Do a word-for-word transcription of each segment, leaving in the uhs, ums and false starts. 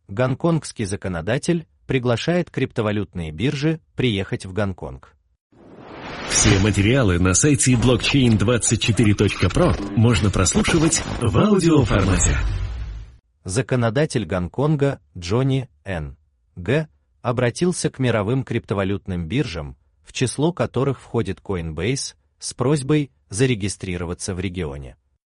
Гонконгский законодатель приглашает криптовалютные биржи приехать в Гонконг. Все материалы на сайте блокчейн двадцать четыре точка про можно прослушивать в аудиоформате. Законодатель Гонконга Джонни Н. Г. обратился к мировым криптовалютным биржам, в число которых входит Coinbase, с просьбой зарегистрироваться в регионе.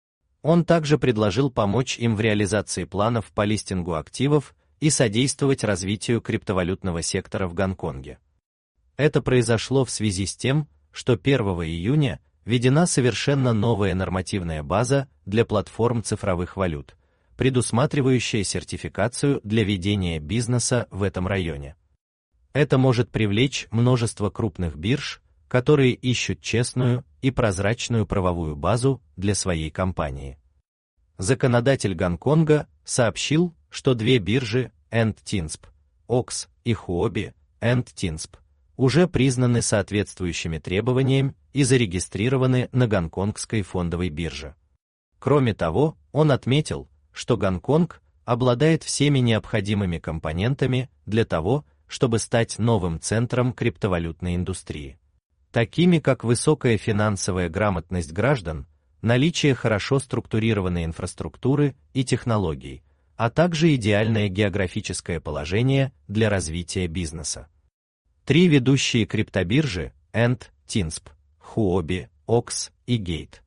Он также предложил помочь им в реализации планов по листингу активов и содействовать развитию криптовалютного сектора в Гонконге. Это произошло в связи с тем, что первого июня введена совершенно новая нормативная база для платформ цифровых валют, предусматривающая сертификацию для ведения бизнеса в этом районе. Это может привлечь множество крупных бирж, которые ищут честную и прозрачную правовую базу для своей компании. Законодатель Гонконга сообщил, что две биржи энд тинсп, Окс и Хуоби энд тинсп уже признаны соответствующими требованиям и зарегистрированы на гонконгской фондовой бирже. Кроме того, он отметил, что Гонконг обладает всеми необходимыми компонентами для того, чтобы стать новым центром криптовалютной индустрии, такими как высокая финансовая грамотность граждан, наличие хорошо структурированной инфраструктуры и технологий, а также идеальное географическое положение для развития бизнеса. Три ведущие криптобиржи энд тинсп, Huobi, Окс и Gate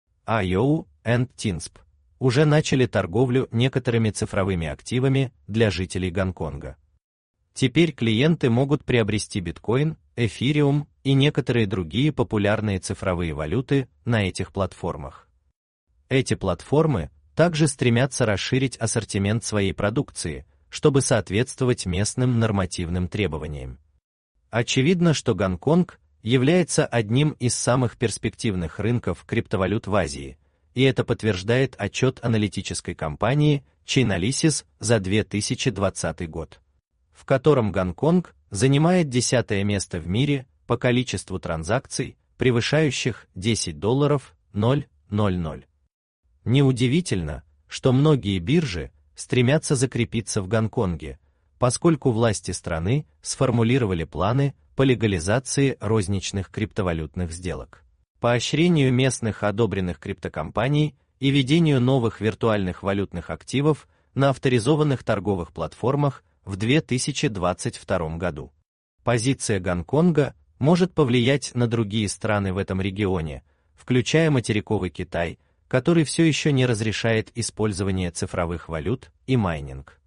ай о энд тинсп уже начали торговлю некоторыми цифровыми активами для жителей Гонконга. Теперь клиенты могут приобрести биткоин, эфириум и некоторые другие популярные цифровые валюты на этих платформах. Эти платформы также стремятся расширить ассортимент своей продукции, чтобы соответствовать местным нормативным требованиям. Очевидно, что Гонконг является одним из самых перспективных рынков криптовалют в Азии, и это подтверждает отчет аналитической компании Chainalysis за две тысячи двадцатый год, в котором Гонконг занимает десятое место в мире по количеству транзакций, превышающих десять долларов ноль ноль ноль. Неудивительно, что многие биржи стремятся закрепиться в Гонконге, поскольку власти страны сформулировали планы по легализации розничных криптовалютных сделок, поощрению местных одобренных криптокомпаний и ведению новых виртуальных валютных активов на авторизованных торговых платформах в две тысячи двадцать втором году. Позиция Гонконга может повлиять на другие страны в этом регионе, включая материковый Китай, который все еще не разрешает использование цифровых валют и майнинг.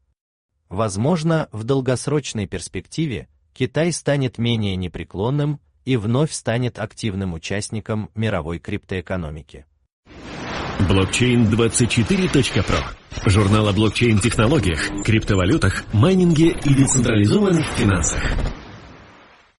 Возможно, в долгосрочной перспективе Китай станет менее непреклонным и вновь станет активным участником мировой криптоэкономики. блокчейн двадцать четыре точка про. Журнал о блокчейн-технологиях, криптовалютах, майнинге и децентрализованных финансах.